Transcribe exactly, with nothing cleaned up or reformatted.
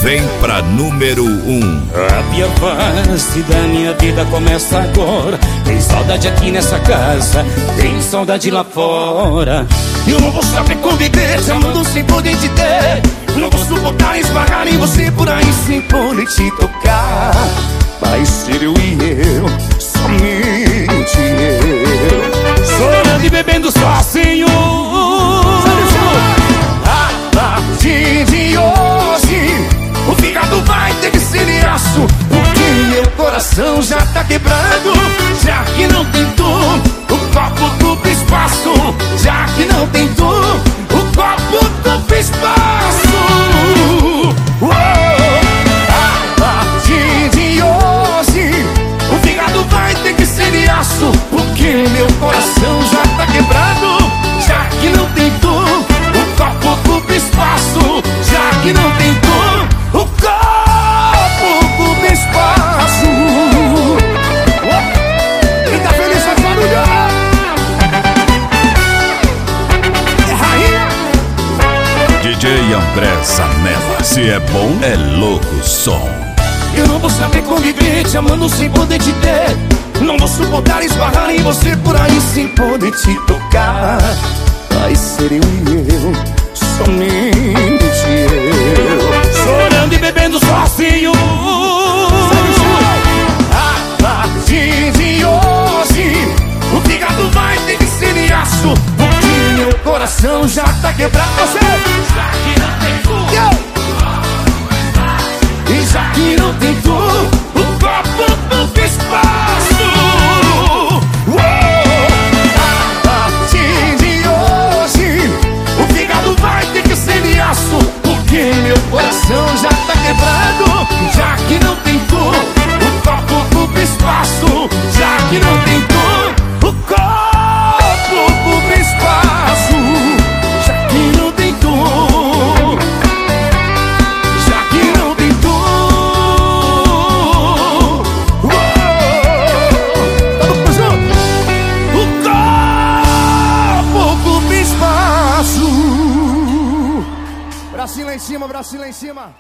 vem pra número um. A pior fase da minha vida começa agora. Tem saudade aqui nessa casa, tem saudade lá fora. Eu não vou saber conviver, te amando sem poder te ter. Não vou suportar esbarrar em você por aí sem poder te tocar. Vai ser eu e eu, somente eu, chorando e bebendo sozinho. A partir de hoje o fígado vai ter que ser de aço, porque meu coração já tá quebrado. Já que não tem tu, o copo ocupa espaço. Já que não tem tu, o copo ocupa espaço. Oh, a partir de hoje o fígado vai ter que ser de aço, porque meu coração já tá quebrado. Já que não tem tu, o copo ocupa espaço. Já que não tem tu, o copo ocupa espaço. Quem tá feliz faz barulho. É rainha. D J André Zanella, se é bom, é louco som. Eu não vou saber conviver te amando sem poder te ter. Não vou suportar esbarrar em você por aí sem poder te tocar. Vai ser eu e eu, somente eu, chorando e bebendo sozinho. A partir de hoje o fígado vai ter que ser de aço, porque meu coração já tá quebrado. Você, já que não tem tu, e já que não tem tu, o copo ocupa espaço. Oh, a partir de hoje o fígado vai ter que ser de aço, porque meu coração já tá quebrado. Já que não tem tu, o copo ocupa espaço. Já que não tem tu, o copo ocupa espaço. Já que não tem tu, já que não tem tu, oh, tá junto? O copo ocupa espaço. Bracinho lá em cima, bracinho lá em cima.